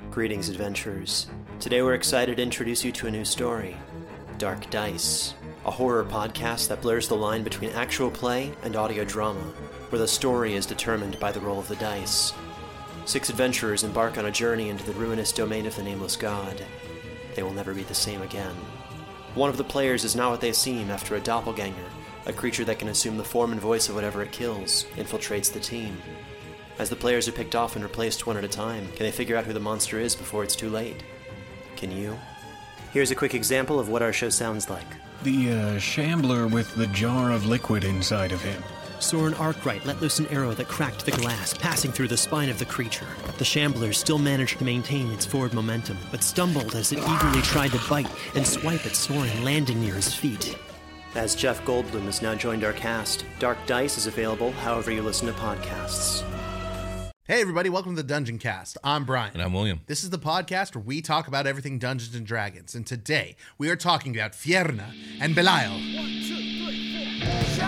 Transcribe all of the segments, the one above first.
Greetings, adventurers. Today we're excited to introduce you to a new story, Dark Dice, a horror podcast that blurs the line between actual play and audio drama, where the story is determined by the roll of the dice. 6 adventurers embark on a journey into the ruinous domain of the Nameless God. They will never be the same again. One of the players is not what they seem after a doppelganger, a creature that can assume the form and voice of whatever it kills, infiltrates the team. As the players are picked off and replaced one at a time, can they figure out who the monster is before it's too late? Can you? Here's a quick example of what our show sounds like. The shambler with the jar of liquid inside of him. Soren Arkwright let loose an arrow that cracked the glass, passing through the spine of the creature. The shambler still managed to maintain its forward momentum, but stumbled as it eagerly tried to bite and swipe at Soren, landing near his feet. As Jeff Goldblum has now joined our cast, Dark Dice is available however you listen to podcasts. Hey everybody, welcome to the Dungeon Cast. I'm Brian. And I'm William. This is the podcast where we talk about everything Dungeons and Dragons, and today we are talking about Fjerna and Belial. 1, 2, 3, 4.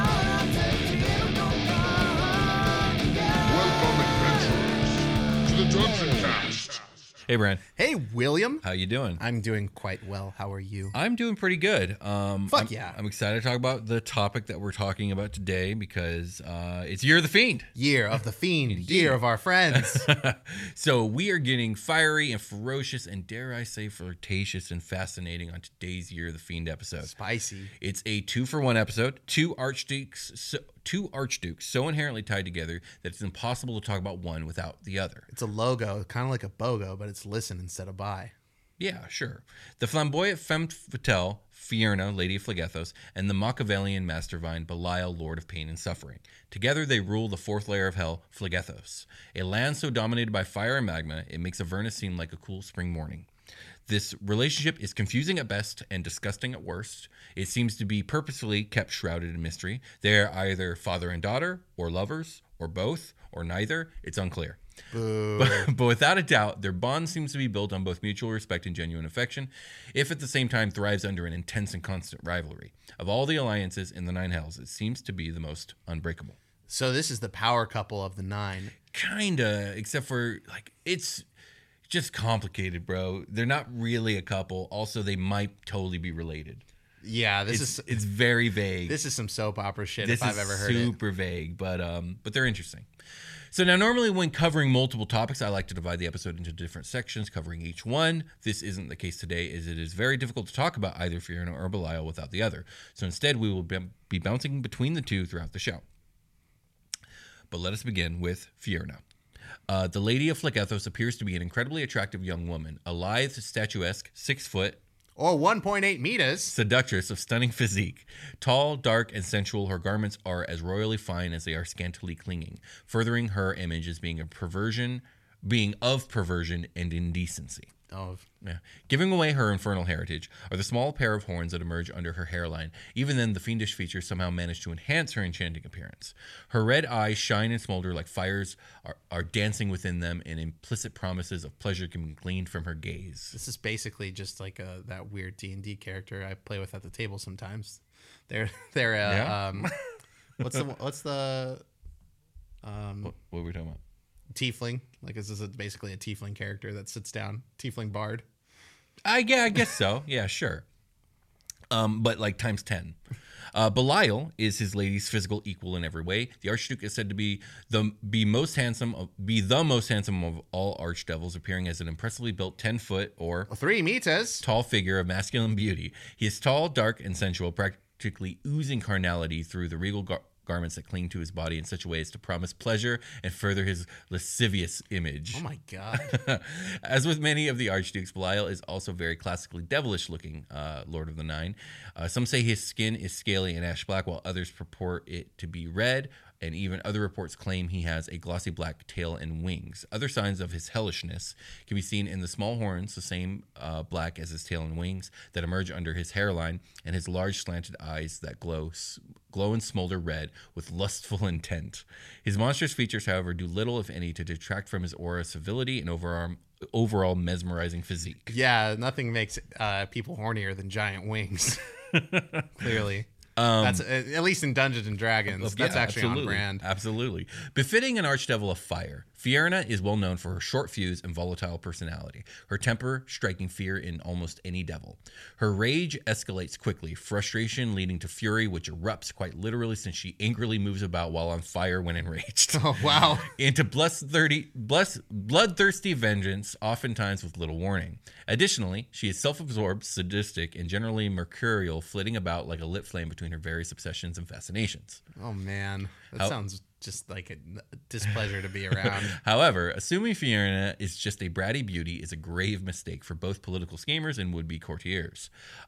Welcome, adventurers, to the Dungeon Cast. Hey, Brian. Hey William. How you doing? I'm doing quite well. How are you? I'm doing pretty good. Yeah. I'm excited to talk about the topic that we're talking about today because it's Year of the Fiend. Year of the Fiend. Year of our friends. So we are getting fiery and ferocious and, dare I say, flirtatious and fascinating on today's Year of the Fiend episode. Spicy. It's a 2-for-1 episode. Two archdukes so inherently tied together that it's impossible to talk about one without the other. It's a logo, kind of like a BOGO, but it's listen instead of buy. Yeah, sure. The flamboyant femme fatale, Fjerna, Lady of Phlegethos, and the Machiavellian mastermind, Belial, Lord of Pain and Suffering. Together they rule the 4th layer of hell, Phlegethos. A land so dominated by fire and magma, it makes Avernus seem like a cool spring morning. This relationship is confusing at best and disgusting at worst. It seems to be purposefully kept shrouded in mystery. They're either father and daughter, or lovers, or both, or neither. It's unclear. But without a doubt, their bond seems to be built on both mutual respect and genuine affection, if at the same time thrives under an intense and constant rivalry. Of all the alliances in the Nine Hells, it seems to be the most unbreakable. So this is the power couple of the 9. Kinda, except for, it's just complicated, bro. They're not really a couple. Also, they might totally be related. Yeah, It's very vague. This is some soap opera shit This if I've ever heard it. Super vague, but they're interesting. So now, normally when covering multiple topics, I like to divide the episode into different sections, covering each one. This isn't the case today, as it is very difficult to talk about either Fjerna or Belial without the other. So instead, we will be bouncing between the two throughout the show. But let us begin with Fjerna. The Lady of Phlegethos appears to be an incredibly attractive young woman, a lithe, statuesque, 6 foot, Or 1.8 meters. seductress of stunning physique. Tall, dark, and sensual, her garments are as royally fine as they are scantily clinging, furthering her image as being of perversion and indecency. Oh, Yeah. Giving away her infernal heritage are the small pair of horns that emerge under her hairline. Even then, the fiendish features somehow manage to enhance her enchanting appearance. Her red eyes shine and smolder like fires are dancing within them, and implicit promises of pleasure can be gleaned from her gaze. this is basically just like that weird D&D character I play with at the table sometimes. They're Yeah? what's the What were we talking about? tiefling? Like, is this basically a tiefling character that sits down? Tiefling bard? I guess so. Yeah, sure. But like times 10. Belial is his lady's physical equal in every way. The Archduke is said to be the most handsome of all archdevils, appearing as an impressively built 10-foot or 3 meters. tall figure of masculine beauty. He is tall, dark, and sensual, practically oozing carnality through the regal garments that cling to his body in such a way as to promise pleasure and further his lascivious image. Oh my god. As with many of the archdukes, Belial is also very classically devilish looking Lord of the Nine. Some say his skin is scaly and ash black, while others purport it to be red, and even other reports claim he has a glossy black tail and wings. Other signs of his hellishness can be seen in the small horns, the same black as his tail and wings, that emerge under his hairline, and his large slanted eyes that glow and smolder red with lustful intent. His monstrous features, however, do little, if any, to detract from his aura of civility and overall mesmerizing physique. Yeah, nothing makes people hornier than giant wings. Clearly. That's at least in Dungeons and Dragons. That's actually absolutely. on brand. Absolutely. Befitting an archdevil of fire, Fierna is well known for her short fuse and volatile personality, her temper striking fear in almost any devil. Her rage escalates quickly, frustration leading to fury, which erupts quite literally since she angrily moves about while on fire when enraged. Oh, wow. Into bloodthirsty vengeance, oftentimes with little warning. Additionally, she is self-absorbed, sadistic, and generally mercurial, flitting about like a lit flame between her various obsessions and fascinations. Oh, man. That sounds just like a displeasure to be around. However, assuming Fierna is just a bratty beauty is a grave mistake for both political schemers and would-be courtiers.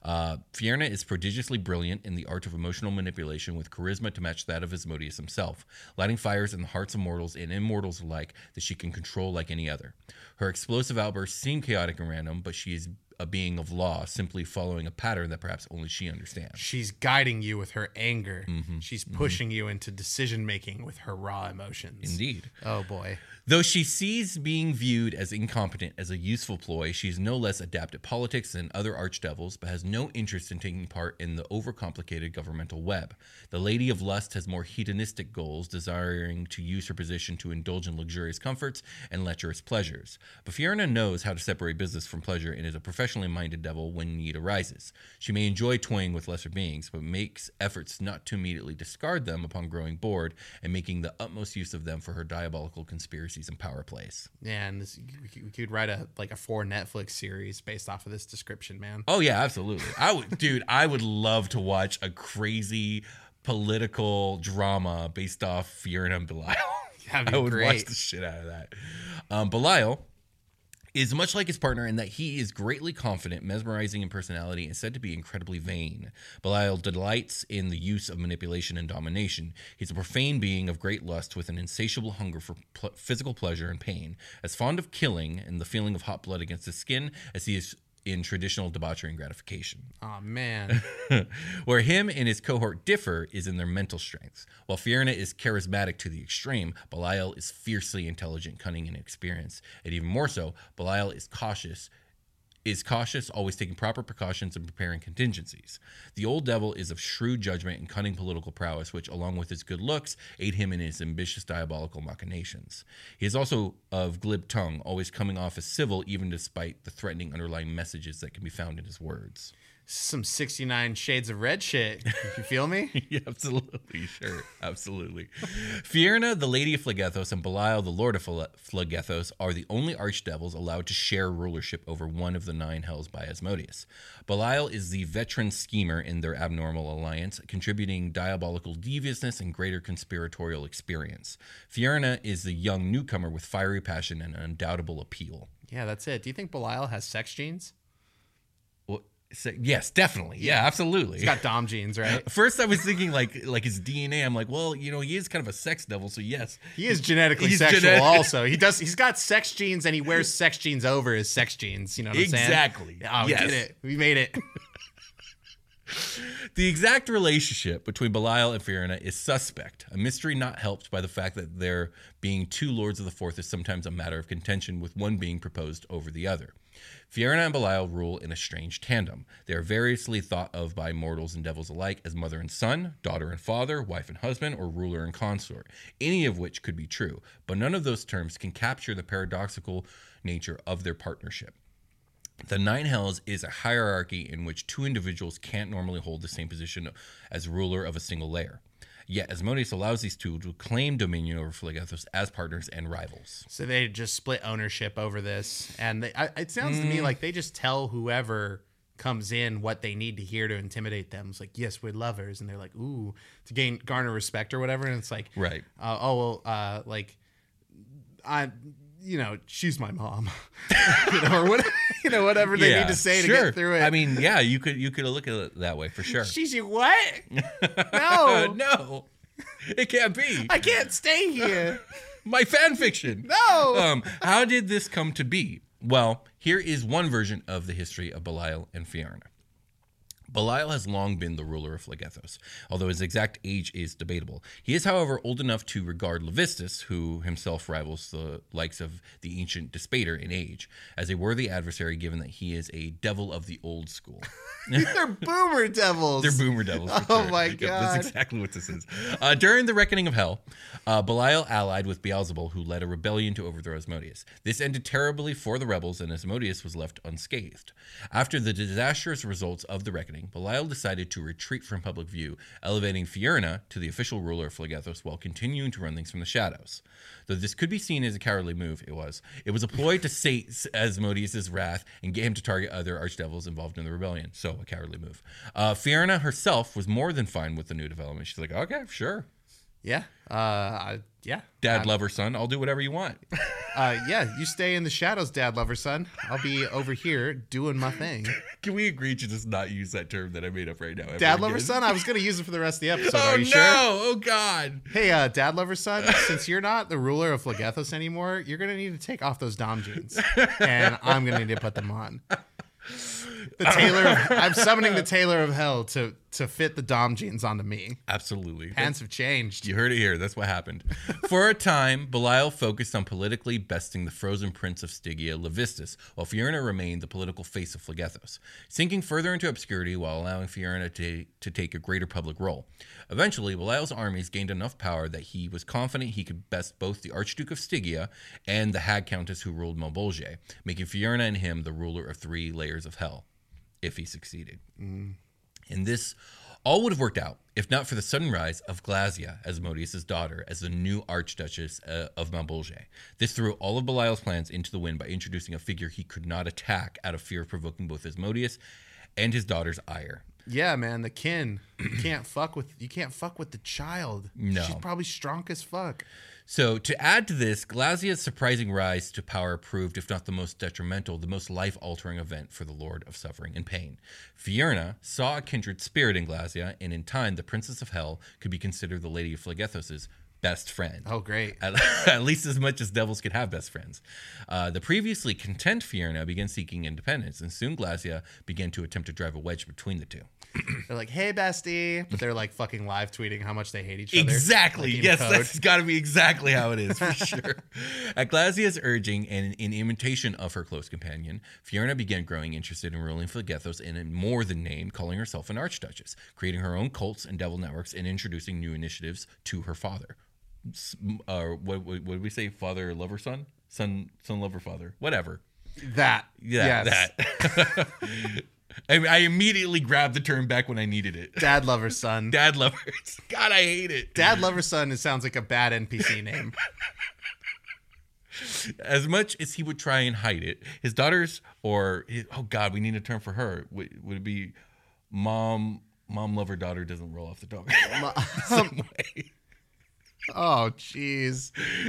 Fierna is prodigiously brilliant in the art of emotional manipulation with charisma to match that of Asmodeus himself, lighting fires in the hearts of mortals and immortals alike that she can control like any other. Her explosive outbursts seem chaotic and random, but she is a being of law, simply following a pattern that perhaps only she understands. She's guiding you with her anger. She's pushing you into decision-making with her raw emotions. Indeed. Oh, boy. Though she sees being viewed as incompetent as a useful ploy, she is no less adept at politics than other archdevils, but has no interest in taking part in the overcomplicated governmental web. The Lady of Lust has more hedonistic goals, desiring to use her position to indulge in luxurious comforts and lecherous pleasures. But Fierna knows how to separate business from pleasure and is a professionally minded devil when need arises. She may enjoy toying with lesser beings, but makes efforts not to immediately discard them upon growing bored and making the utmost use of them for her diabolical conspiracies and power plays. Yeah, and we could write a 4 Netflix series based off of this description, man. Oh yeah, absolutely. I would love to watch a crazy political drama based off Fierna and Belial. That'd be I would great. watch the shit out of that. Belial is much like his partner in that he is greatly confident, mesmerizing in personality, and said to be incredibly vain. Belial delights in the use of manipulation and domination. He's a profane being of great lust with an insatiable hunger for physical pleasure and pain, as fond of killing and the feeling of hot blood against his skin as he is in traditional debauchery and gratification. Oh, man. Where him and his cohort differ is in their mental strengths. While Fierna is charismatic to the extreme, Belial is fiercely intelligent, cunning, and experienced. And even more so, Belial is cautious, always taking proper precautions and preparing contingencies. The old devil is of shrewd judgment and cunning political prowess, which, along with his good looks, aid him in his ambitious diabolical machinations. He is also of glib tongue, always coming off as civil, even despite the threatening underlying messages that can be found in his words. Some 69 Shades of Red shit. You feel me? Yeah, absolutely, sure, absolutely. Fierna, the Lady of Phlegethos, and Belial, the Lord of Phlegethos, are the only archdevils allowed to share rulership over one of the 9 hells by Asmodeus. Belial is the veteran schemer in their abnormal alliance, contributing diabolical deviousness and greater conspiratorial experience. Fierna is the young newcomer with fiery passion and undoubtable appeal. Yeah, that's it. Do you think Belial has sex genes? Yes, definitely. Yeah, absolutely. He's got Dom genes, right? First, I was thinking like his DNA. I'm like, well, he is kind of a sex devil, so yes, He is genetically sexual. Also, he's got sex genes, and he wears sex genes over his sex genes. You know what I'm saying? Exactly. Oh, we Yes. did it. We made it. The exact relationship between Belial and Fierna is suspect, a mystery not helped by the fact that there being 2 lords of the fourth is sometimes a matter of contention, with one being proposed over the other. Fierna and Belial rule in a strange tandem. They are variously thought of by mortals and devils alike as mother and son, daughter and father, wife and husband, or ruler and consort, any of which could be true, but none of those terms can capture the paradoxical nature of their partnership. The 9 hells is a hierarchy in which 2 individuals can't normally hold the same position as ruler of a single layer. Yet Asmodeus allows these 2 to claim dominion over Phlegethos as partners and rivals. So they just split ownership over this, and it sounds to me like they just tell whoever comes in what they need to hear to intimidate them. It's like, yes, we're lovers, and they're like, ooh, to garner respect or whatever, and it's like, Right. she's my mom, or whatever they need to say to get through it. I mean, yeah, you could look at it that way for sure. She's your what? No, No, it can't be. I can't stay here. My fan fiction. No. How did this come to be? Well, here is one version of the history of Belial and Fierna. Belial has long been the ruler of Phlegethos, although his exact age is debatable. He is, however, old enough to regard Levistus, who himself rivals the likes of the ancient Despater in age, as a worthy adversary, given that he is a devil of the old school. They're boomer devils. They're boomer devils. For Oh sure. my Yep, God. that's exactly what this is. During the Reckoning of Hell, Belial allied with Beelzebul, who led a rebellion to overthrow Asmodeus. This ended terribly for the rebels, and Asmodeus was left unscathed. After the disastrous results of the Reckoning, Belial decided to retreat from public view, elevating Fierna to the official ruler of Phlegethos while continuing to run things from the shadows. Though this could be seen as a cowardly move, it was a ploy to sate Asmodeus' wrath and get him to target other archdevils involved in the rebellion. So, a cowardly move. Fierna herself was more than fine with the new development. She's like, okay, sure. Yeah. Yeah. Dad, lover, son, I'll do whatever you want. Yeah, you stay in the shadows, dad lover son. I'll be over here doing my thing. Can we agree to just not use that term that I made up right now? Dad lover son? I was going to use it for the rest of the episode. Oh, Are you no. sure? Oh, God. Hey, dad lover son, since you're not the ruler of Phlegethos anymore, you're going to need to take off those Dom jeans. And I'm going to need to put them on. I'm summoning the Tailor of Hell to fit the Dom jeans onto me. Absolutely. Pants have changed. You heard it here. That's what happened. For a time, Belial focused on politically besting the frozen prince of Stygia, Levistus, while Fierna remained the political face of Phlegethos, sinking further into obscurity while allowing Fierna to take a greater public role. Eventually, Belial's armies gained enough power that he was confident he could best both the Archduke of Stygia and the Hag Countess who ruled Malbolge, making Fierna and him the ruler of 3 layers of hell, if he succeeded. And this all would have worked out if not for the sudden rise of Glazia, Asmodeus' daughter, as the new Archduchess of Malbolge. This threw all of Belial's plans into the wind by introducing a figure he could not attack out of fear of provoking both Asmodeus and his daughter's ire. Yeah, man, the kin. You can't fuck with the child. No. She's probably strong as fuck. So, to add to this, Glazia's surprising rise to power proved, if not the most detrimental, the most life-altering event for the Lord of Suffering and Pain. Fierna saw a kindred spirit in Glazia, and in time, the Princess of Hell could be considered the Lady of Phlegethos' best friend. Oh, great. At least as much as devils could have best friends. The previously content Fierna began seeking independence, and soon Glazia began to attempt to drive a wedge between the two. They're like, hey, bestie. But they're like fucking live tweeting how much they hate each other. Exactly. Like in Yes, code. that's got to be exactly how it is, for sure. At Glazia's urging and in imitation of her close companion, Fierna began growing interested in ruling Phlegethos and in more than name, calling herself an archduchess, creating her own cults and devil networks and introducing new initiatives to her father. What did we say? Father, lover, son? Son, lover, father. Whatever. That. Yeah, Yes. that. I immediately grabbed the term back when I needed it. Dad lover son. Dad lovers. God, I hate it. Dad lover son, it sounds like a bad NPC name. As much as he would try and hide it, his daughters, oh God, we need a term for her. Would it be mom lover daughter doesn't roll off the tongue? Some way. Oh, jeez.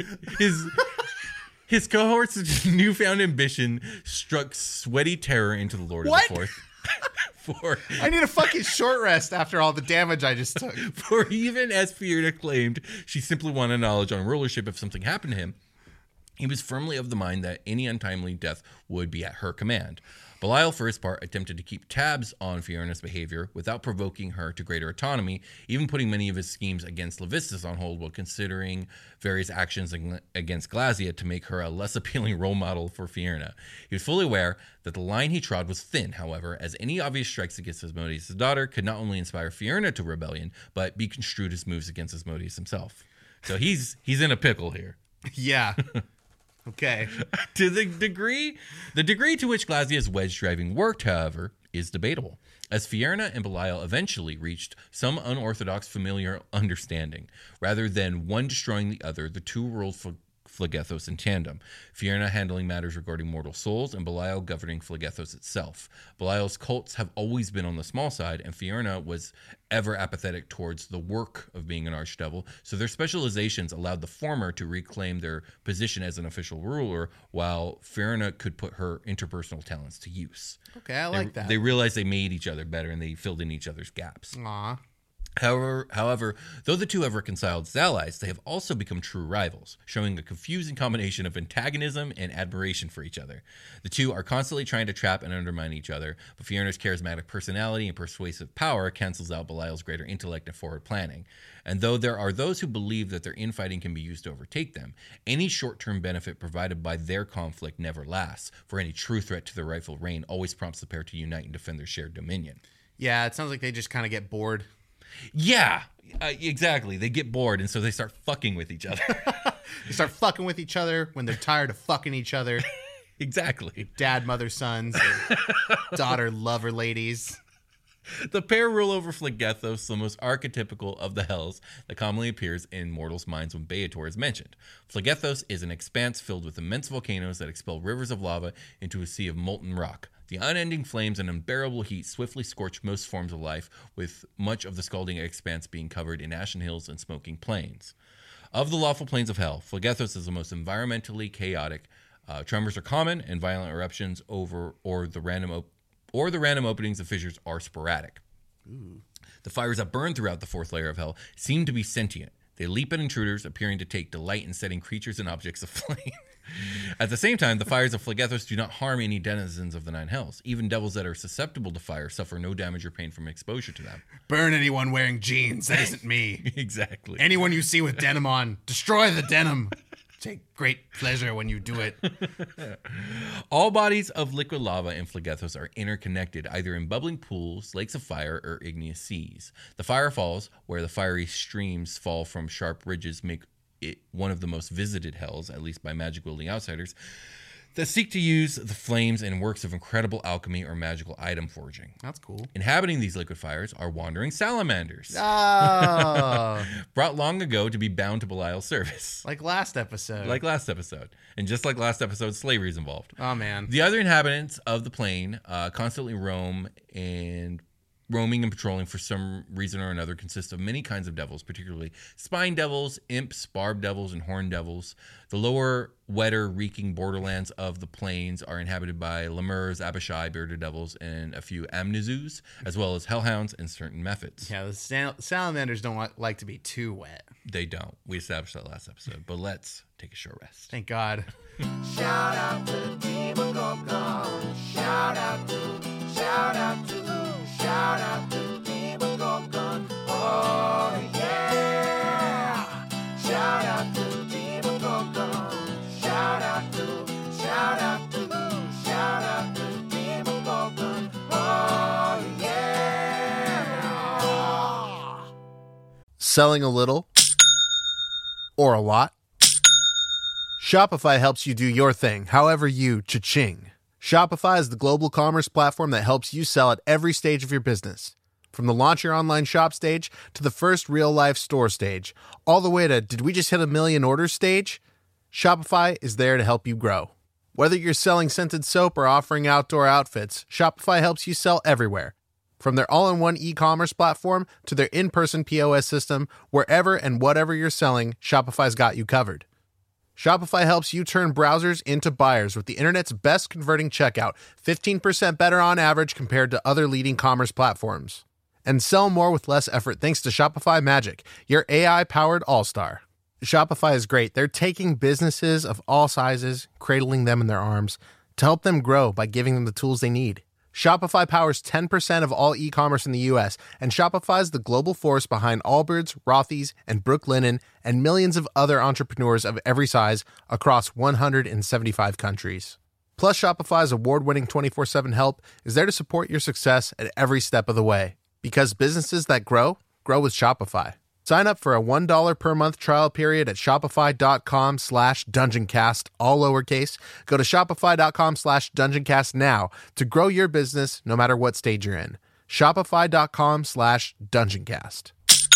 His cohort's newfound ambition struck sweaty terror into the Lord What? of the Fourth. I need a fucking short rest after all the damage I just took. For even as Fierna claimed she simply wanted knowledge on rulership if something happened to him, he was firmly of the mind that any untimely death would be at her command. Belial, for his part, attempted to keep tabs on Fierna's behavior without provoking her to greater autonomy, even putting many of his schemes against Levistus on hold while considering various actions against Glazia to make her a less appealing role model for Fierna. He was fully aware that the line he trod was thin, however, as any obvious strikes against Asmodeus' daughter could not only inspire Fierna to rebellion, but be construed as moves against Asmodeus himself. So he's in a pickle here. Yeah. Okay. To the degree to which Glazia's wedge driving worked, however, is debatable, as Fierna and Belial eventually reached some unorthodox familiar understanding. Rather than one destroying the other, the two ruled Phlegethos in tandem, Fierna handling matters regarding mortal souls and Belial governing Phlegethos itself. Belial's cults have always been on the small side, and Fierna was ever apathetic towards the work of being an archdevil, so their specializations allowed the former to reclaim their position as an official ruler, while Fierna could put her interpersonal talents to use. Okay, I like that. They realized they made each other better, and they filled in each other's gaps. Aw. However, though the two have reconciled as allies, they have also become true rivals, showing a confusing combination of antagonism and admiration for each other. The two are constantly trying to trap and undermine each other, but Fiona's charismatic personality and persuasive power cancels out Belial's greater intellect and forward planning. And though there are those who believe that their infighting can be used to overtake them, any short-term benefit provided by their conflict never lasts, for any true threat to their rightful reign always prompts the pair to unite and defend their shared dominion. Yeah, it sounds like they just kind of get bored. Yeah, exactly. They get bored, and so they start fucking with each other. They start fucking with each other when they're tired of fucking each other. Exactly. Dad, mother, sons, daughter, lover, ladies. The pair rule over Phlegethos, the most archetypical of the hells that commonly appears in mortals' minds when Beator is mentioned. Phlegethos is an expanse filled with immense volcanoes that expel rivers of lava into a sea of molten rock. The unending flames and unbearable heat swiftly scorch most forms of life, with much of the scalding expanse being covered in ashen hills and smoking plains. Of the lawful plains of hell, Phlegethos is the most environmentally chaotic. Tremors are common, and violent eruptions or the random openings of fissures are sporadic. Ooh. The fires that burn throughout the fourth layer of hell seem to be sentient. They leap at intruders, appearing to take delight in setting creatures and objects aflame. At the same time, the fires of Phlegethos do not harm any denizens of the nine hells. Even devils that are susceptible to fire suffer no damage or pain from exposure to them. Burn anyone wearing jeans. That isn't me. Exactly. Anyone you see with denim on, destroy the denim. Take great pleasure when you do it. All bodies of liquid lava in Phlegethos are interconnected, either in bubbling pools, lakes of fire, or igneous seas. The fire falls, where the fiery streams fall from sharp ridges, make it one of the most visited hells, at least by magic-wielding outsiders, that seek to use the flames in works of incredible alchemy or magical item forging. That's cool. Inhabiting these liquid fires are wandering salamanders. Oh. Brought long ago to be bound to Belial's service. Like last episode. And just like last episode, slavery is involved. Oh, man. The other inhabitants of the plane constantly roaming and patrolling for some reason or another consist of many kinds of devils, particularly spine devils, imps, barb devils, and horn devils. The lower, wetter, reeking borderlands of the plains are inhabited by lemurs, abishai, bearded devils, and a few amnizus, as well as hellhounds and certain methods. Yeah, the salamanders don't like to be too wet. They don't. We established that last episode, but let's take a short rest. Thank God. Shout out to Demon Gorgon. Shout out to Demon Gorgon. Oh yeah. Shout out to Demon Gorgon. Shout out to Demon Gorgon. Oh yeah. Selling a little or a lot? Shopify helps you do your thing, however you cha-ching. Shopify is the global commerce platform that helps you sell at every stage of your business. From the launch your online shop stage to the first real-life store stage, all the way to did we just hit 1 million orders stage? Shopify is there to help you grow. Whether you're selling scented soap or offering outdoor outfits, Shopify helps you sell everywhere. From their all-in-one e-commerce platform to their in-person POS system, wherever and whatever you're selling, Shopify's got you covered. Shopify helps you turn browsers into buyers with the internet's best converting checkout, 15% better on average compared to other leading commerce platforms. And sell more with less effort thanks to Shopify Magic, your AI-powered all-star. Shopify is great. They're taking businesses of all sizes, cradling them in their arms, to help them grow by giving them the tools they need. Shopify powers 10% of all e-commerce in the U.S., and Shopify's the global force behind Allbirds, Rothy's, and Brooklinen, and millions of other entrepreneurs of every size across 175 countries. Plus, Shopify's award-winning 24/7 help is there to support your success at every step of the way. Because businesses that grow with Shopify. Sign up for a $1 per month trial period at shopify.com/dungeoncast, all lowercase. Go to shopify.com/dungeoncast now to grow your business no matter what stage you're in. Shopify.com/dungeoncast.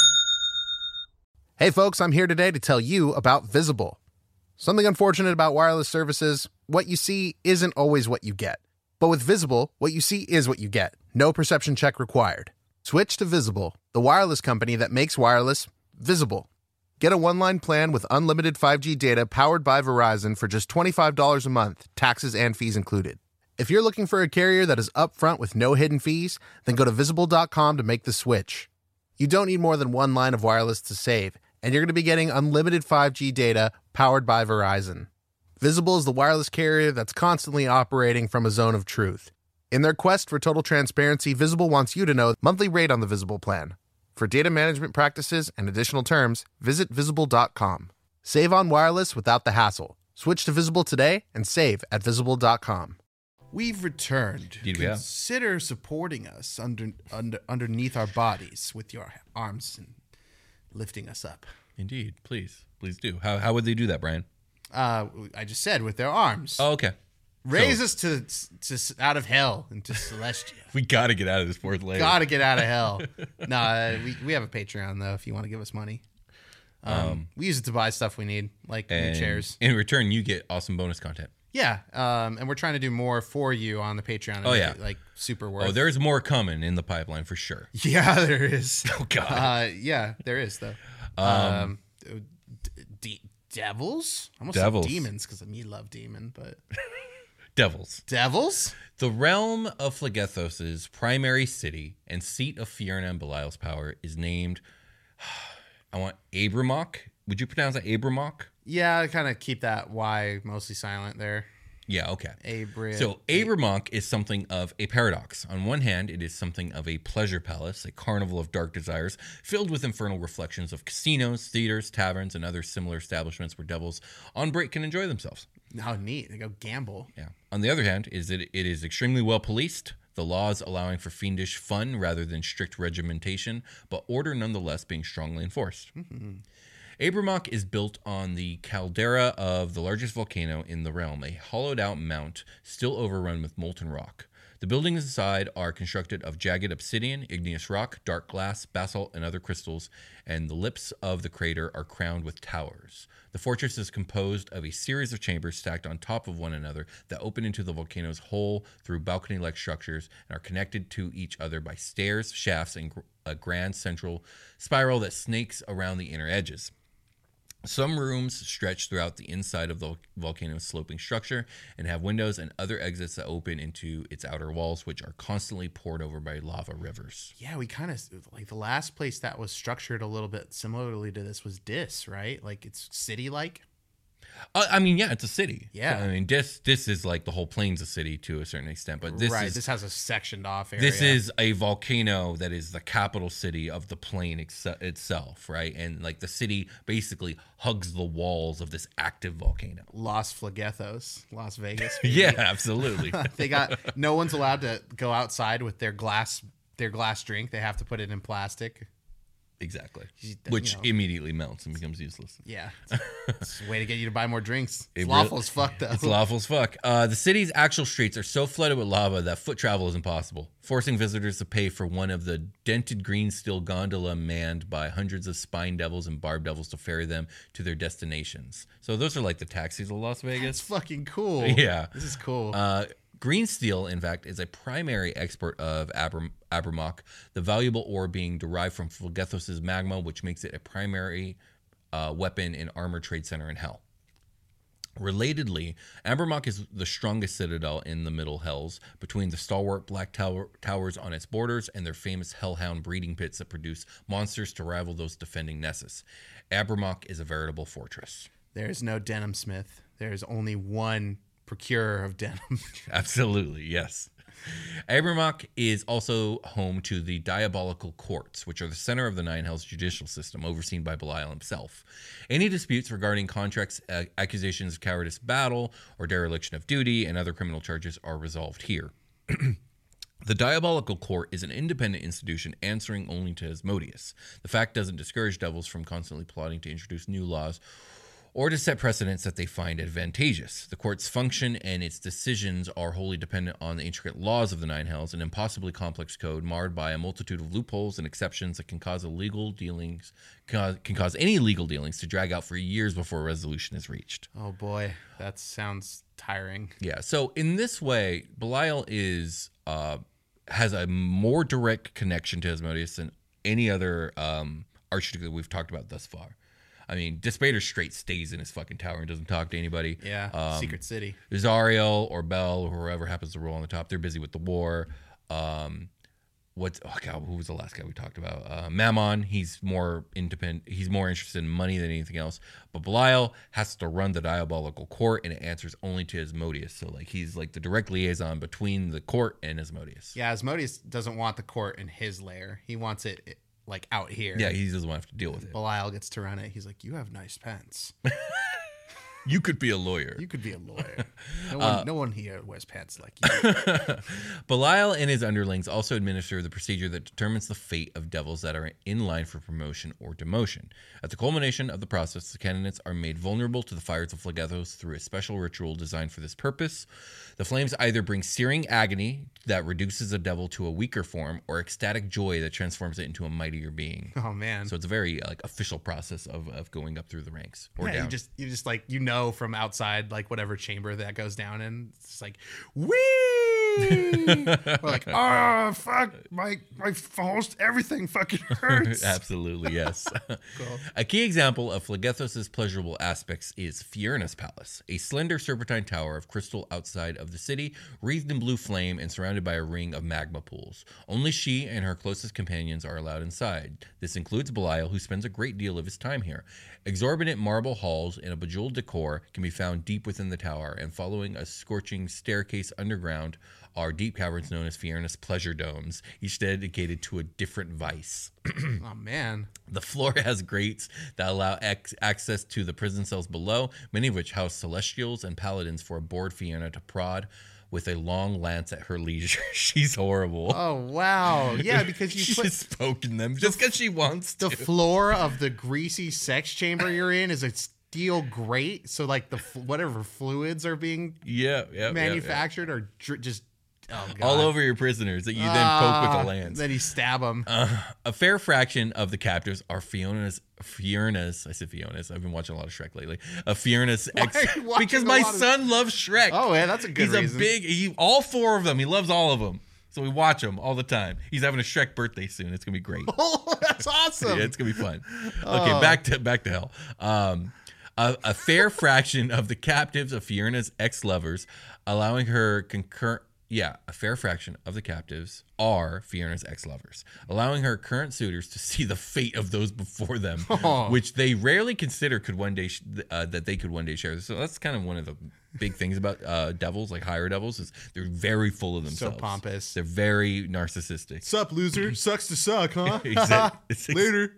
Hey folks, I'm here today to tell you about Visible. Something unfortunate about wireless services, what you see isn't always what you get. But with Visible, what you see is what you get. No perception check required. Switch to Visible, the wireless company that makes wireless visible. Get a one-line plan with unlimited 5G data powered by Verizon for just $25 a month, taxes and fees included. If you're looking for a carrier that is upfront with no hidden fees, then go to Visible.com to make the switch. You don't need more than one line of wireless to save, and you're going to be getting unlimited 5G data powered by Verizon. Visible is the wireless carrier that's constantly operating from a zone of truth. In their quest for total transparency, Visible wants you to know the monthly rate on the Visible plan. For data management practices and additional terms, visit Visible.com. Save on wireless without the hassle. Switch to Visible today and save at Visible.com. We've returned. Indeed we have. Consider supporting us underneath our bodies with your arms and lifting us up. Indeed. Please do. How would they do that, Brian? I just said with their arms. Oh, okay. Raise us to out of hell into celestia. We got to get out of this fourth layer. Gotta get out of hell. No, we have a Patreon though. If you want to give us money, we use it to buy stuff we need, like new chairs. In return, you get awesome bonus content. Yeah, and we're trying to do more for you on the Patreon. Oh, yeah. Like super worth. Oh, there's more coming in the pipeline for sure. Yeah, there is. Oh God. Yeah, there is though. Devils? I almost Devils. said demons because me love demon, but Devils. devils. The realm of Phlegethos' primary city and seat of Fierna and Belial's power is named, I want Abramoch. Would you pronounce that Abramoch? Yeah, kind of keep that Y mostly silent there. Yeah, okay. Abram. So Abramoch is something of a paradox. On one hand, it is something of a pleasure palace, a carnival of dark desires, filled with infernal reflections of casinos, theaters, taverns, and other similar establishments where devils on break can enjoy themselves. How neat. They go gamble. Yeah. On the other hand, it is extremely well policed, the laws allowing for fiendish fun rather than strict regimentation, but order nonetheless being strongly enforced. Mm-hmm. Abramoch is built on the caldera of the largest volcano in the realm, a hollowed-out mount still overrun with molten rock. The buildings inside are constructed of jagged obsidian, igneous rock, dark glass, basalt, and other crystals, and the lips of the crater are crowned with towers. The fortress is composed of a series of chambers stacked on top of one another that open into the volcano's hole through balcony-like structures and are connected to each other by stairs, shafts, and a grand central spiral that snakes around the inner edges. Some rooms stretch throughout the inside of the volcano's sloping structure and have windows and other exits that open into its outer walls, which are constantly poured over by lava rivers. Yeah, we kind of like the last place that was structured a little bit similarly to this was Dis, right? Like it's city-like. I mean, yeah, it's a city. Yeah. I mean, this is like the whole plain's a city to a certain extent, but this This has a sectioned off area. This is a volcano that is the capital city of the plain itself, right? And like the city basically hugs the walls of this active volcano. Las Phlegethos, Las Vegas. baby. Yeah, absolutely. They got no one's allowed to go outside with their glass drink. They have to put it in plastic. Exactly. You Which know. immediately melts and becomes useless. Yeah, it's a way to get you to buy more drinks. It's It lawful really- as fuck though. It's lawful as fuck. The city's actual streets are so flooded with lava that foot travel is impossible, forcing visitors to pay for one of the dented green steel gondola manned by hundreds of spine devils and barb devils to ferry them to their destinations. So those are like the taxis of Las It's Vegas. fucking cool. Yeah. This is cool. Green steel, in fact, is a primary export of Abramoch, the valuable ore being derived from Phlegethos' magma, which makes it a primary weapon in armor trade center in Hell. Relatedly, Abramoch is the strongest citadel in the Middle Hells, between the stalwart black towers on its borders and their famous hellhound breeding pits that produce monsters to rival those defending Nessus. Abramoch is a veritable fortress. There's no denim smith. There's only one procurer of denim. Absolutely, yes. Abramoch is also home to the Diabolical Courts, which are the center of the Nine Hells judicial system, overseen by Belial himself. Any disputes regarding contracts, accusations of cowardice battle, or dereliction of duty, and other criminal charges are resolved here. The Diabolical Court is an independent institution answering only to Asmodeus. The fact doesn't discourage devils from constantly plotting to introduce new laws or to set precedents that they find advantageous. The court's function and its decisions are wholly dependent on the intricate laws of the Nine Hells, an impossibly complex code marred by a multitude of loopholes and exceptions that can cause any legal dealings to drag out for years before a resolution is reached. Oh boy, that sounds tiring. Yeah, so in this way, Belial is has a more direct connection to Asmodeus than any other archduke that we've talked about thus far. I mean, Despater straight stays in his fucking tower and doesn't talk to anybody. Yeah, Secret City. Zariel or Bell or whoever happens to roll on the top, they're busy with the war. who was the last guy we talked about? Mammon, he's more independent. He's more interested in money than anything else. But Belial has to run the diabolical court, and it answers only to Asmodeus. So like he's like the direct liaison between the court and Asmodeus. Yeah, Asmodeus doesn't want the court in his lair. He wants it like out here. Yeah, he doesn't want to have to deal with it. Belial gets to run it. He's like, you have nice pants. You could be a lawyer. You could be a lawyer. No one here wears pants like you. Belial and his underlings also administer the procedure that determines the fate of devils that are in line for promotion or demotion. At the culmination of the process, the candidates are made vulnerable to the fires of Phlegethos through a special ritual designed for this purpose. The flames either bring searing agony that reduces a devil to a weaker form, or ecstatic joy that transforms it into a mightier being. Oh man! So it's a very like official process of going up through the ranks or yeah, down. You just like from outside like whatever chamber that goes down in. It's like wee. We're like, oh fuck, my faust, everything fucking hurts. Absolutely, yes. Cool. A key example of Phlegethos' pleasurable aspects is Fierna's palace, a slender serpentine tower of crystal outside of the city, wreathed in blue flame and surrounded by a ring of magma pools. Only she and her closest companions are allowed inside. This includes Belial, who spends a great deal of his time here. Exorbitant marble halls and a bejeweled decor can be found deep within the tower, and following a scorching staircase underground are deep caverns known as Fierna's pleasure domes, each dedicated to a different vice. Oh man. The floor has grates that allow access to the prison cells below, many of which house celestials and paladins for a bored Fierna to prod with a long lance at her leisure. She's horrible. Oh wow. Yeah, because you put just poking them just because she wants to. The floor of the greasy sex chamber you're in is a steel grate, so like the whatever fluids are being manufactured are just all over your prisoners that you then poke with a lance. Then you stab them. A fair fraction of the captives are Fiona's. I said Fiona's. I've been watching a lot of Shrek lately. Fiona's because my son loves Shrek. Oh yeah, that's a good reason. All four of them. He loves all of them. So we watch them all the time. He's having a Shrek birthday soon. It's gonna be great. Oh, that's awesome. Yeah, it's gonna be fun. Okay, back to hell. A fair fraction of the captives of Fiona's ex-lovers, allowing her concurrent. Yeah, a fair fraction of the captives are Fiona's ex-lovers, allowing her current suitors to see the fate of those before them, which they rarely consider could one day that they could one day share. So that's kind of one of the big things about devils, like higher devils, is they're very full of themselves. So pompous. They're very narcissistic. Sup, loser? Sucks to suck, huh? Later.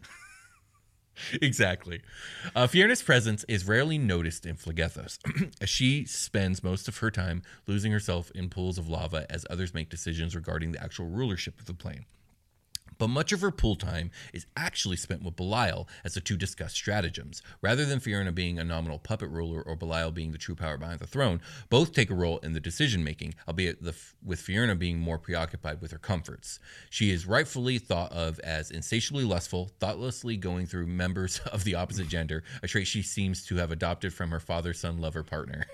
Exactly. Fiona's presence is rarely noticed in Phlegethos, as she spends most of her time losing herself in pools of lava as others make decisions regarding the actual rulership of the plane. But much of her pool time is actually spent with Belial as the two discuss stratagems. Rather than Fiona being a nominal puppet ruler or Belial being the true power behind the throne, both take a role in the decision-making, albeit with Fiona being more preoccupied with her comforts. She is rightfully thought of as insatiably lustful, thoughtlessly going through members of the opposite gender, a trait she seems to have adopted from her father-son lover partner.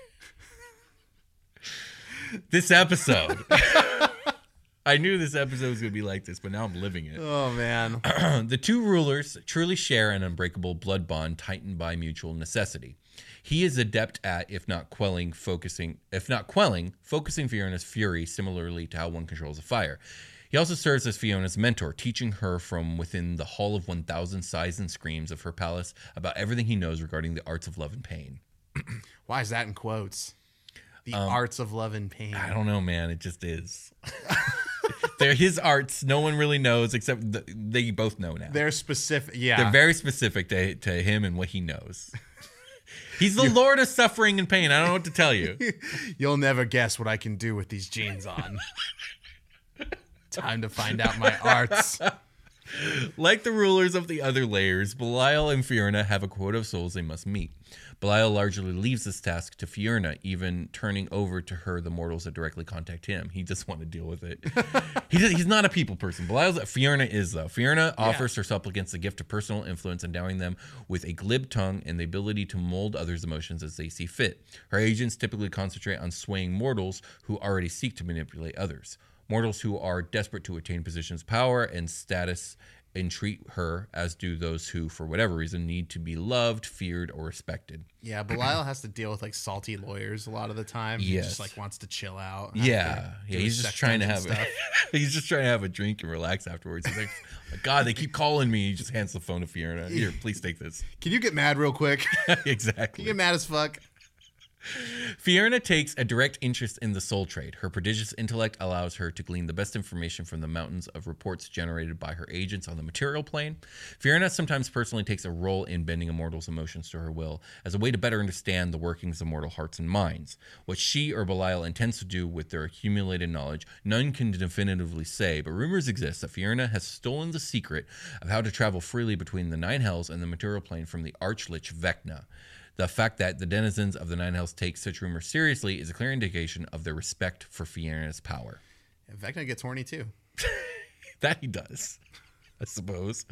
This episode... I knew this episode was going to be like this, but now I'm living it. Oh, man. The two rulers truly share an unbreakable blood bond tightened by mutual necessity. He is adept at, if not quelling, focusing Fiona's fury, similarly to how one controls a fire. He also serves as Fiona's mentor, teaching her from within the Hall of 1,000 Sighs and Screams of her palace about everything he knows regarding the arts of love and pain. Why is that in quotes? The arts of love and pain. I don't know, man. It just is. They're his arts. No one really knows except they both know now. They're specific. Yeah. They're very specific to him and what he knows. He's the Lord of suffering and pain. I don't know what to tell you. You'll never guess what I can do with these jeans on. Time to find out my arts. Like the rulers of the other layers, Belial and Fiona have a quota of souls they must meet. Belial largely leaves this task to Fiona, even turning over to her the mortals that directly contact him. He just want to deal with it. He's not a people person. Fiona is, though. Fiona offers her supplicants the gift of personal influence, endowing them with a glib tongue and the ability to mold others' emotions as they see fit. Her agents typically concentrate on swaying mortals who already seek to manipulate others. Mortals who are desperate to attain positions of power and status entreat her, as do those who, for whatever reason, need to be loved, feared, or respected. Yeah, Belial has to deal with like salty lawyers a lot of the time. He Yes. just like wants to chill out. Yeah, do he's his just sex trying to dungeon have stuff. he's just trying to have a drink and relax afterwards. He's like, "My God, they keep calling me." He just hands the phone to Fiona. Here, please take this. Can you get mad real quick? Exactly. You get mad as fuck. Fiona takes a direct interest in the soul trade. Her prodigious intellect allows her to glean the best information from the mountains of reports generated by her agents on the material plane. Fiona sometimes personally takes a role in bending a mortal's emotions to her will as a way to better understand the workings of mortal hearts and minds. What she or Belial intends to do with their accumulated knowledge, none can definitively say, but rumors exist that Fiona has stolen the secret of how to travel freely between the Nine Hells and the material plane from the Archlich Vecna. The fact that the denizens of the Nine Hells take such rumors seriously is a clear indication of their respect for Fiona's power. Yeah, Vecna gets horny too. That he does, I suppose.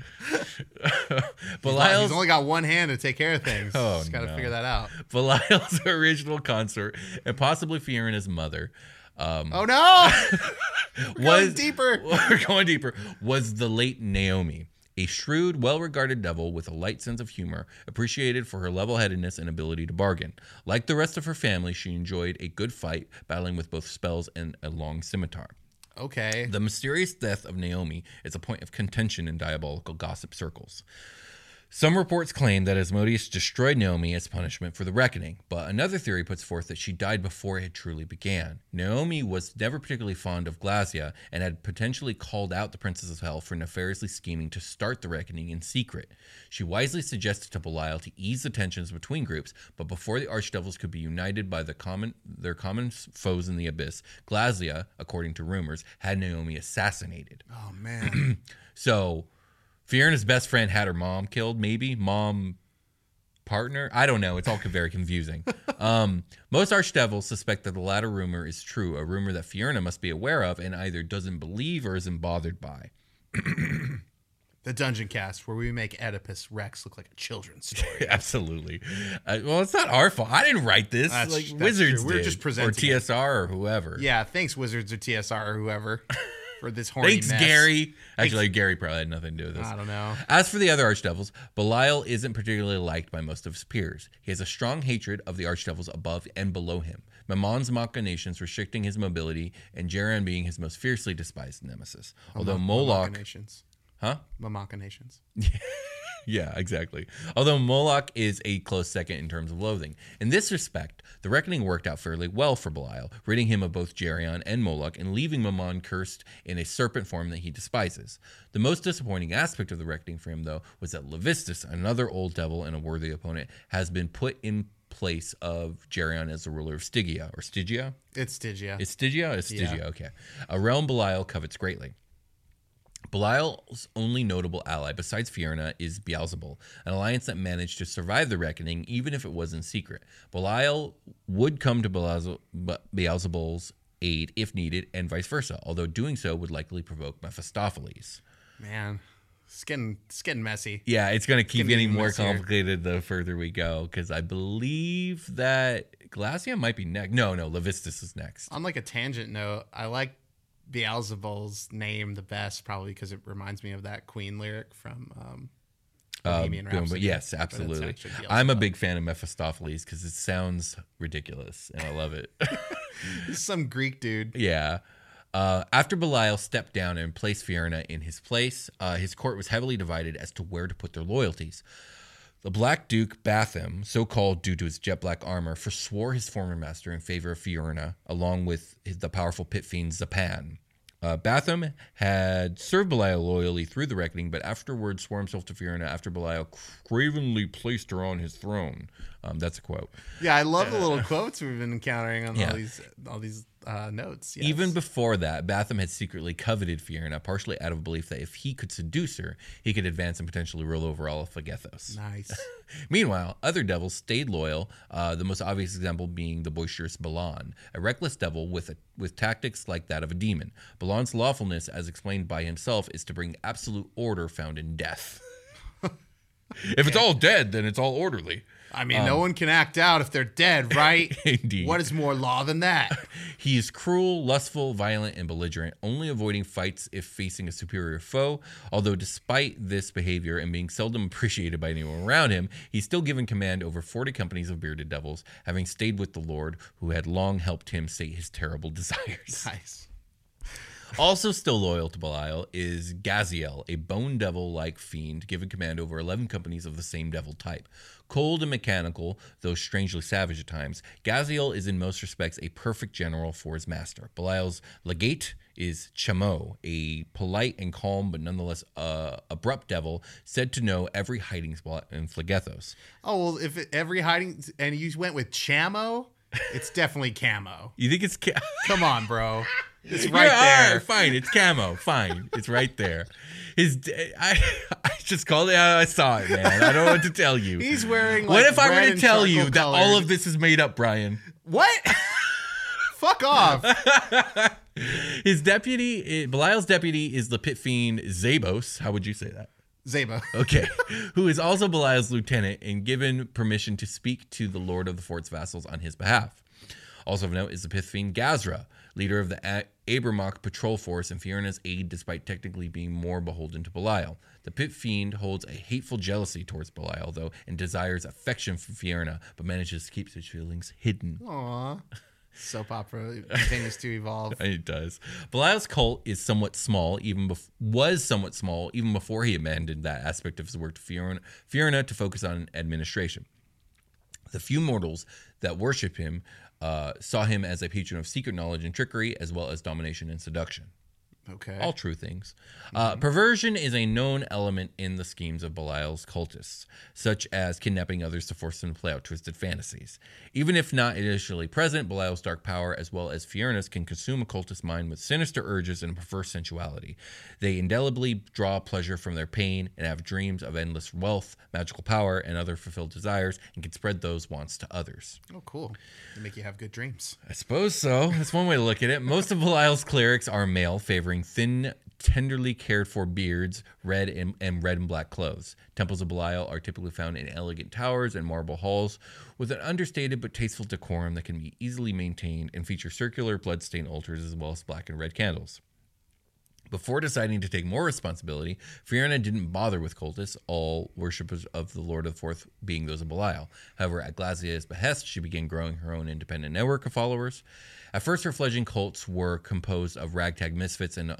He's Belial's, only got one hand to take care of things. Oh, Just got to no. figure that out. Belial's original consort, and possibly Fiona's mother, Oh no! was deeper. We're going deeper. Was the late Naomi, a shrewd, well-regarded devil with a light sense of humor, appreciated for her level-headedness and ability to bargain. Like the rest of her family, she enjoyed a good fight, battling with both spells and a long scimitar. Okay. The mysterious death of Naomi is a point of contention in diabolical gossip circles. Some reports claim that Asmodeus destroyed Naomi as punishment for the reckoning, but another theory puts forth that she died before it truly began. Naomi was never particularly fond of Glazia and had potentially called out the Princess of Hell for nefariously scheming to start the reckoning in secret. She wisely suggested to Belial to ease the tensions between groups, but before the archdevils could be united by their common foes in the abyss, Glazia, according to rumors, had Naomi assassinated. Oh man. So Fiona's best friend had her mom killed, maybe. Mom partner? I don't know. It's all very confusing. Most archdevils suspect that the latter rumor is true, a rumor that Fiona must be aware of and either doesn't believe or isn't bothered by. The Dungeon Cast, where we make Oedipus Rex look like a children's story. Absolutely. Well, it's not our fault. I didn't write this. That's Wizards true. We're did. just presenting Or it. TSR or whoever. Yeah, thanks Wizards or TSR or whoever for this horny Thanks, mess. Gary. Actually, Gary probably had nothing to do with this. I don't know. As for the other archdevils, Belial isn't particularly liked by most of his peers. He has a strong hatred of the archdevils above and below him, Mamon's machinations restricting his mobility, and Geron being his most fiercely despised nemesis. Although Moloch... Machinations. Huh? Machinations. Yeah, exactly. Although Moloch is a close second in terms of loathing. In this respect, the reckoning worked out fairly well for Belial, ridding him of both Geryon and Moloch and leaving Mamon cursed in a serpent form that he despises. The most disappointing aspect of the reckoning for him, though, was that Levistus, another old devil and a worthy opponent, has been put in place of Geryon as the ruler of Stygia, or Stygia? It's Stygia. It's Stygia? It's Stygia, Yeah. okay. A realm Belial covets greatly. Belial's only notable ally besides Fiona is Beelzebul, an alliance that managed to survive the reckoning even if it was in secret. Belial would come to Beelzebul's aid if needed and vice versa, although doing so would likely provoke Mephistopheles. Man, it's getting messy. Yeah, it's going to keep Getting getting even more messier. complicated the further we go, because I believe that Glacia might be next. No, Levistus is next. On like a tangent note, I like Beelzebul's name the best, probably because it reminds me of that Queen lyric from Bohemian Rhapsody. Yes, But it's absolutely. actually I'm a Beelzebub. big fan of Mephistopheles because it sounds ridiculous, and I love it. He's some Greek dude. Yeah. After Belial stepped down and placed Fiona in his place, his court was heavily divided as to where to put their loyalties. The Black Duke Batham, so called due to his jet black armor, forswore his former master in favor of Fiona, along with the powerful pit fiend Zapan. Batham had served Belial loyally through the reckoning, but afterwards swore himself to Fiona after Belial cravenly placed her on his throne. That's a quote. Yeah, I love the little quotes we've been encountering on Yeah. all these notes. Yes. Even before that, Batham had secretly coveted Fiona, partially out of belief that if he could seduce her, he could advance and potentially rule over all of Phlegethos. nice. Meanwhile, other devils stayed loyal, the most obvious example being the boisterous Balan, a reckless devil with tactics like that of a demon. Balan's lawfulness, as explained by himself, is to bring absolute order found in death. If it's all dead, then it's all orderly. I mean, no one can act out if they're dead, right? Indeed. What is more law than that? He is cruel, lustful, violent, and belligerent, only avoiding fights if facing a superior foe. Although despite this behavior and being seldom appreciated by anyone around him, he's still given command over 40 companies of bearded devils, having stayed with the Lord, who had long helped him sate his terrible desires. Nice. Also still loyal to Belial is Gaziel, a bone devil-like fiend given command over 11 companies of the same devil type. Cold and mechanical, though strangely savage at times, Gaziel is in most respects a perfect general for his master. Belial's legate is Chamo, a polite and calm but nonetheless abrupt devil said to know every hiding spot in Phlegethos. Oh, well, if every hiding... And you went with Chamo, it's definitely Camo. You think it's... Come on, bro. It's right Yeah, there. all right, fine, it's camo. Fine, it's right there. I just called it how I saw it, man. I don't know what to tell you. He's wearing What like if I red were to and tell you charcoal that all colored- of this is made up, Brian? What? Fuck off. Belial's deputy is the pit fiend Zabos. How would you say that? Zabo. Okay. Who is also Belial's lieutenant and given permission to speak to the Lord of the Fort's vassals on his behalf. Also of note is the pit fiend Gazra, leader of the Abramock patrol force and Fiona's aide despite technically being more beholden to Belial. The pit fiend holds a hateful jealousy towards Belial, though, and desires affection for Fiona, but manages to keep such feelings hidden. Aw. Soap opera continues to evolve. It does. Belial's cult is somewhat small, was somewhat small even before he abandoned that aspect of his work to Fiona to focus on administration. The few mortals that worship him saw him as a patron of secret knowledge and trickery, as well as domination and seduction. Okay. All true things. Perversion is a known element in the schemes of Belial's cultists, such as kidnapping others to force them to play out twisted fantasies. Even if not initially present, Belial's dark power, as well as Fiona's, can consume a cultist's mind with sinister urges and perverse sensuality. They indelibly draw pleasure from their pain and have dreams of endless wealth, magical power, and other fulfilled desires, and can spread those wants to others. Oh, cool. They make you have good dreams. I suppose so. That's one way to look at it. Most of Belial's clerics are male, favoring thin, tenderly cared for beards, red and black clothes. Temples of Belial are typically found in elegant towers and marble halls with an understated but tasteful decorum that can be easily maintained and feature circular blood-stained altars as well as black and red candles. Before deciding to take more responsibility, Fiona didn't bother with cultists, all worshippers of the Lord of the Fourth being those of Belial. However, at Glazia's behest, she began growing her own independent network of followers. At first, her fledgling cults were composed of ragtag misfits and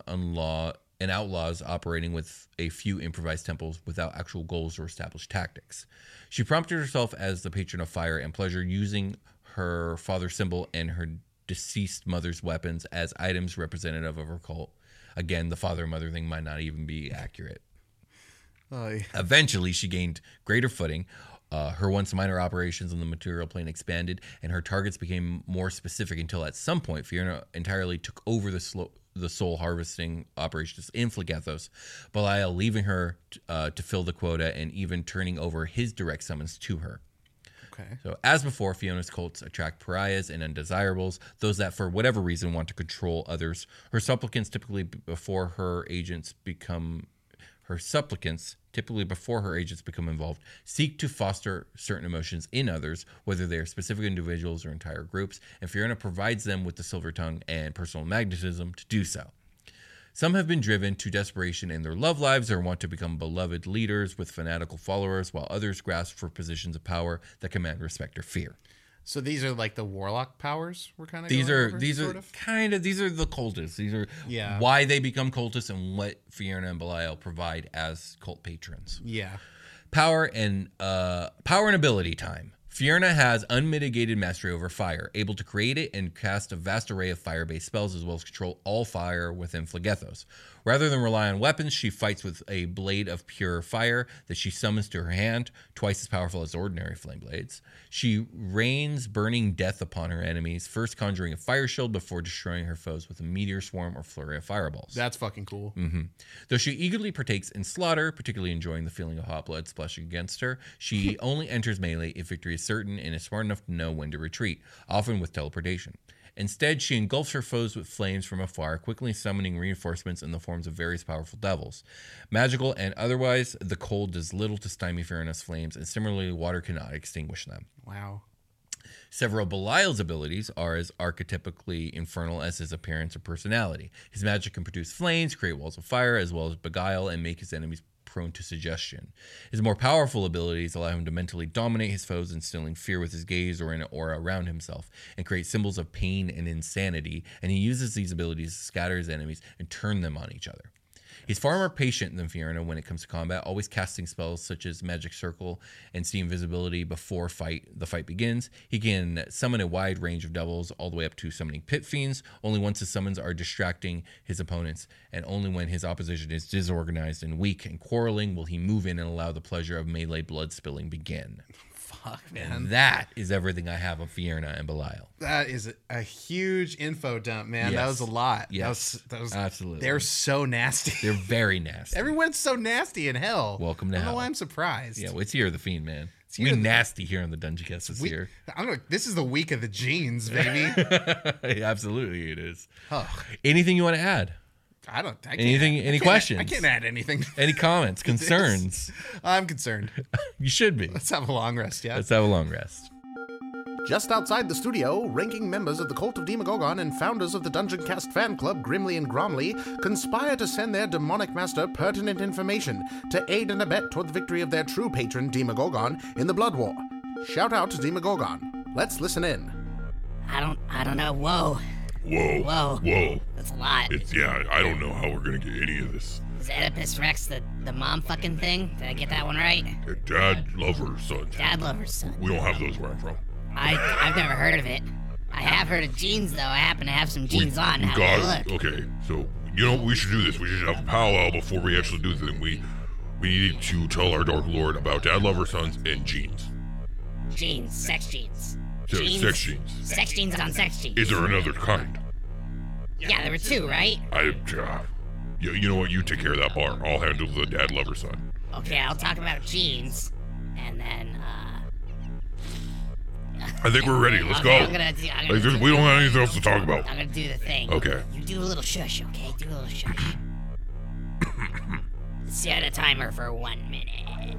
outlaws operating with a few improvised temples without actual goals or established tactics. She prompted herself as the patron of fire and pleasure, using her father's symbol and her deceased mother's weapons as items representative of her cult. Again, the father and mother thing might not even be accurate. Oh, yeah. Eventually, she gained greater footing. Her once minor operations on the material plane expanded, and her targets became more specific until at some point, Fiona entirely took over the soul harvesting operations in Phlegethos, Belial leaving her to fill the quota and even turning over his direct summons to her. Okay. So, as before, Fiona's cults attract pariahs and undesirables, those that for whatever reason want to control others. Her supplicants typically before her agents become involved, seek to foster certain emotions in others, whether they are specific individuals or entire groups, and Fiona provides them with the silver tongue and personal magnetism to do so. Some have been driven to desperation in their love lives or want to become beloved leaders with fanatical followers, while others grasp for positions of power that command respect or fear. So these are like the warlock powers we're kind of These are the cultists. These are why they become cultists and what Fiona and Belial provide as cult patrons. Yeah. Power and ability time. Fiona has unmitigated mastery over fire, able to create it and cast a vast array of fire-based spells as well as control all fire within Phlegethos. Rather than rely on weapons, she fights with a blade of pure fire that she summons to her hand, twice as powerful as ordinary flame blades. She rains burning death upon her enemies, first conjuring a fire shield before destroying her foes with a meteor swarm or flurry of fireballs. That's fucking cool. Mm-hmm. Though she eagerly partakes in slaughter, particularly enjoying the feeling of hot blood splashing against her, she only enters melee if victory is certain and is smart enough to know when to retreat, often with teleportation. Instead, she engulfs her foes with flames from afar, quickly summoning reinforcements in the forms of various powerful devils. Magical and otherwise, the cold does little to stymie Fiorena's flames, and similarly, water cannot extinguish them. Wow. Several of Belial's abilities are as archetypically infernal as his appearance or personality. His magic can produce flames, create walls of fire, as well as beguile and make his enemies prone to suggestion. His more powerful abilities allow him to mentally dominate his foes, instilling fear with his gaze or an aura around himself, and create symbols of pain and insanity, and he uses these abilities to scatter his enemies and turn them on each other. He's far more patient than Fiorina when it comes to combat, always casting spells such as Magic Circle and See Invisibility before the fight begins. He can summon a wide range of devils, all the way up to summoning pit fiends, only once his summons are distracting his opponents, and only when his opposition is disorganized and weak and quarreling will he move in and allow the pleasure of melee blood spilling begin. Fuck, man. And that is everything I have of Fiorina and Belial. That is a huge info dump, man. Yes. That was a lot. Yes, that was absolutely. They're so nasty. They're very nasty. Everyone's so nasty in hell. Welcome to I don't hell. know why I'm surprised. Yeah, well, it's Year of the Fiend, man. Year We're of the- nasty here on the Dungeon Cast this year. I don't know. This is the week of the jeans, baby. Absolutely, it is. Oh, Anything you want to add? I can't, Any questions? I can't add anything. Any comments, concerns? I'm concerned. You should be. Let's have a long rest, yeah? Let's have a long rest. Just outside the studio, ranking members of the Cult of Demogorgon and founders of the Dungeon Cast fan club, Grimly and Gromley, conspire to send their demonic master pertinent information to aid and abet toward the victory of their true patron, Demogorgon, in the Blood War. Shout out to Demogorgon. Let's listen in. I don't know. Whoa. Whoa. That's a lot. I don't know how we're gonna get any of this. Is Oedipus Rex the mom fucking thing? Did I get that one right? Dad, lover, son. Dad lover's son. We don't have those where I'm from. I've never heard of it. I have heard of jeans, though. I happen to have some jeans on. How do they look? Okay, so you know we should do this. We should have a powwow before we actually do the thing. We need to tell our Dark Lord about Dad, lover, sons, and jeans. Jeans. Sex jeans. So, sex jeans. Sex jeans on sex jeans. Is there another kind? Yeah, there were two, right? You know what? You take care of that bar. I'll handle the Dad, lover, son. Okay, I'll talk about jeans. And then, I think we're ready. Let's go. I'm gonna do, We don't have anything else to talk about. I'm gonna do the thing. Okay. You do a little shush, okay? Do a little shush. Set a timer for 1 minute.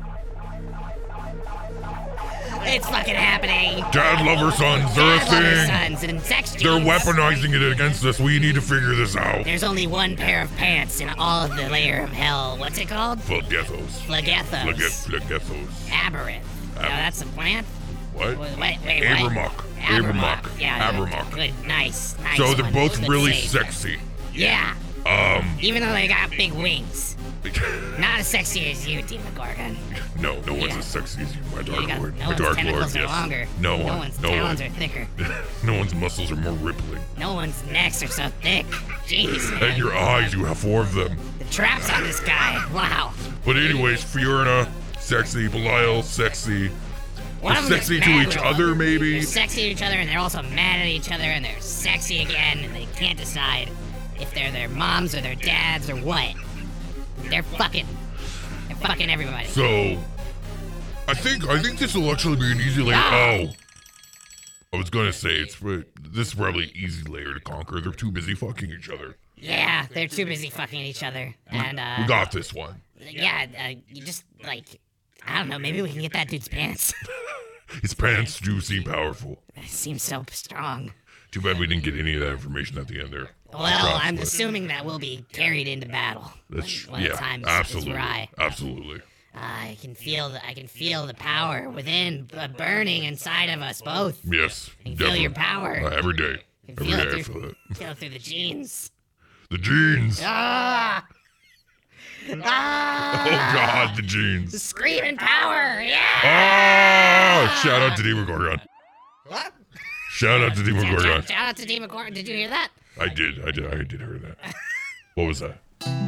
It's fucking happening. Dad, lover, sons, they're a Dad, lover, thing. sons, and sex jeans. They're weaponizing it against us. We need to figure this out. There's only one pair of pants in all of the layer of hell. What's it called? Phlegethos. Phlegethos. Aberrant. No, that's a plant? What? Wait, Abramock. Abramock. Yeah. Abramock. Good. Nice. So they're one. both Good really save. sexy. Yeah. Even though they got big wings. Not as sexy as you, Demogorgon. No one's as sexy as you, my Dark Lord. No My one's Dark tentacles Lord, are longer. No No one. one's No talons one. are thicker. No one's muscles are more rippling. No one's necks are so thick. Jeez, man. And your eyes, you have 4 of them. The traps on this guy. Wow. But anyways, Fiorina, sexy. Belial, sexy. One They're of them gets sexy to mad each real other, quick. maybe. They're sexy to each other, and they're also mad at each other, and they're sexy again, and they can't decide if they're their moms or their dads or what. They're fucking everybody. So, I think this will actually be an easy layer. Oh, I was gonna say this is probably an easy layer to conquer. They're too busy fucking each other. Yeah, they're too busy fucking each other, and We got this one. yeah, you just like I don't know. Maybe we can get that dude's pants. His pants do seem powerful. It seems so strong. Too bad we didn't get any of that information at the end there. Well, I'm assuming that will be carried into battle when the time is right. Absolutely. I can feel the power within, burning inside of us both. Yes, I can definitely. feel your power. Every day. I can Every day I feel feel it. Feel it through the jeans. The jeans. Ah! Oh God, the jeans. Screaming power! Yeah! Ah! Shout out to Demogorgon. What? Shout out to Demogorgon. Shout out to Demogorgon. Did you hear that? I did hear that. What was that?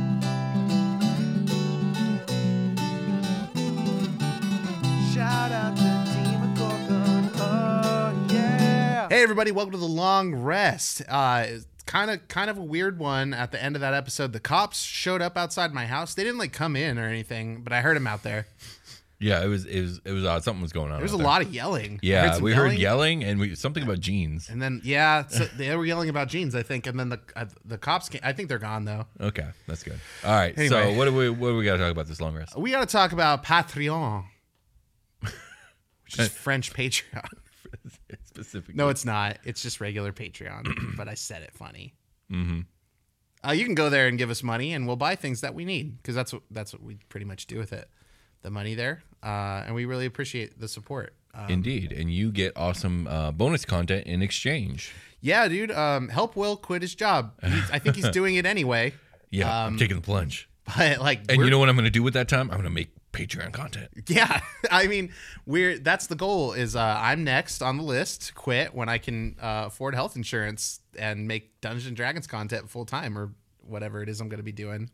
Shout out to Demogorgon. Oh, yeah. Hey everybody, welcome to the long rest. Kind of a weird one at the end of that episode. The cops showed up outside my house. They didn't like come in or anything, but I heard them out there. Yeah, it was odd. Something was going on. There's out a there. lot of yelling. Yeah, we heard yelling and something about jeans. And then so they were yelling about jeans, I think. And then the cops came. I think they're gone though. Okay, that's good. All right, Anyway. so what do we got to talk about this long rest? We got to talk about Patreon, which is French Patreon. Specifically. No, it's not. It's just regular Patreon, but I said it funny. Mm-hmm. You can go there and give us money, and we'll buy things that we need because that's what we pretty much do with it. The money there, and we really appreciate the support. Indeed, and you get awesome bonus content in exchange. Yeah, dude. Help Will quit his job. I think he's doing it anyway. Yeah, I'm taking the plunge. But and you know what I'm going to do with that time? I'm going to make Patreon content. Yeah, I mean, that's the goal. Is I'm next on the list to quit when I can afford health insurance and make Dungeons and Dragons content full time or whatever it is I'm going to be doing.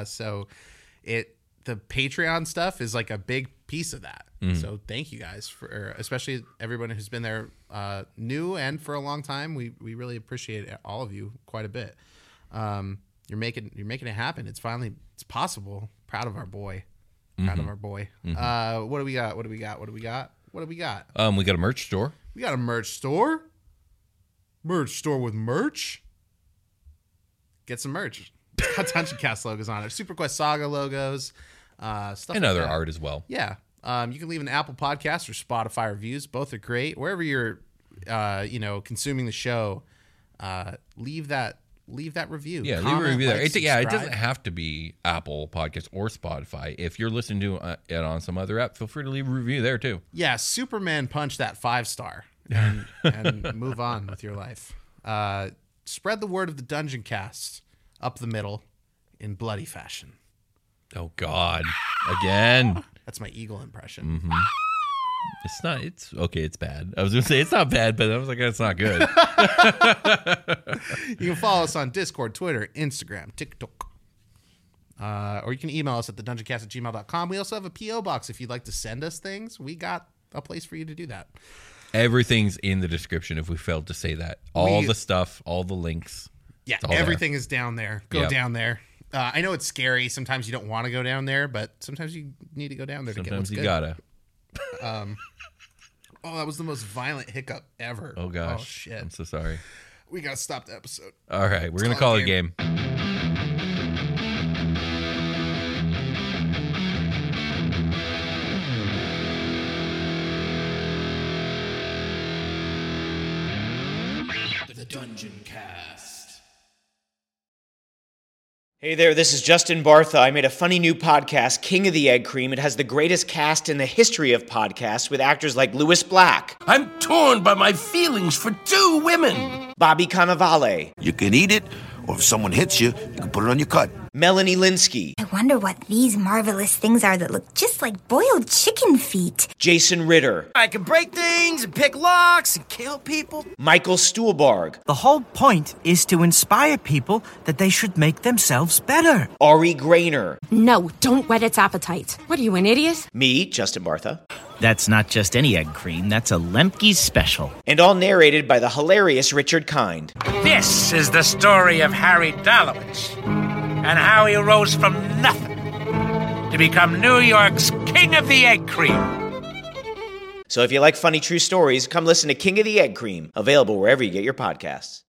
The Patreon stuff is like a big piece of that. So thank you guys for, especially everyone who's been there new and for a long time. We really appreciate all of you quite a bit. You're making it happen. It's possible. Proud of our boy. Proud of our boy. What do we got? We got a merch store. We got a merch store. Merch store with merch. Get some merch. Got Dungeon Cast logos on it. Super Quest Saga logos. Stuff And like other that. art as well. Yeah. You can leave an Apple Podcast or Spotify reviews. Both are great. Wherever you're, consuming the show, leave that review. Yeah, Comment, leave a review there. like, It doesn't subscribe. have to be Apple Podcasts or Spotify. If you're listening to it on some other app, feel free to leave a review there too. Yeah, Superman punch that 5-star and move on with your life. Spread the word of the Dungeon Cast up the middle in bloody fashion. Oh God, again. That's my eagle impression. It's okay. It's bad. I was going to say it's not bad, but I was like, it's not good. You can follow us on Discord, Twitter, Instagram, TikTok. Or you can email us at thedungeoncast@gmail.com. We also have a P.O. box if you'd like to send us things. We got a place for you to do that. Everything's in the description if we failed to say that. All the stuff, all the links. Yeah, it's all everything is down there. Go Yep. down there. I know it's scary. Sometimes you don't want to go down there, but sometimes you need to go down there to get what's Sometimes you good. gotta. Oh, that was the most violent hiccup ever. Oh gosh. Oh, shit. I'm so sorry. We got to stop the episode. All right, we're going to call it a game. The Dungeon Cast. Hey there, this is Justin Bartha. I made a funny new podcast, King of the Egg Cream. It has the greatest cast in the history of podcasts with actors like Louis Black, I'm torn by my feelings for two women. Bobby Cannavale, You can eat it, or if someone hits you, you can put it on your cut. Melanie Linsky, I wonder what these marvelous things are that look just like boiled chicken feet. Jason Ritter, I can break things and pick locks and kill people. Michael Stuhlbarg, The whole point is to inspire people that they should make themselves better. Ari Grainer, No, don't whet its appetite. What are you, an idiot? me, Justin Bartha, That's not just any egg cream, that's a Lemke's special. and all narrated by the hilarious Richard Kind. This is the story of Harry Dalowitz and how he rose from nothing to become New York's King of the Egg Cream. So if you like funny true stories, come listen to King of the Egg Cream, available wherever you get your podcasts.